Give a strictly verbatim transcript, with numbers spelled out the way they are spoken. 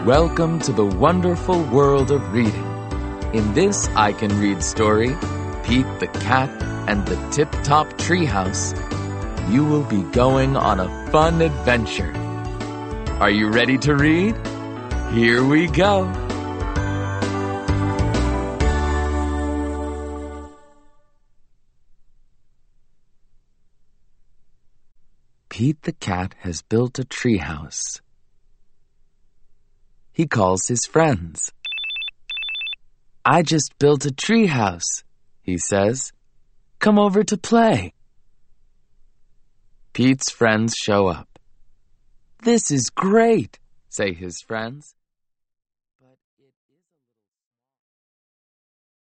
Welcome to the wonderful world of reading. In this I Can Read story, Pete the Cat and the Tip-Top Treehouse, you will be going on a fun adventure. Are you ready to read? Here we go. Pete the Cat has built a treehouse. He calls his friends. "I just built a treehouse," he says. "Come over to play." Pete's friends show up. "This is great," say his friends.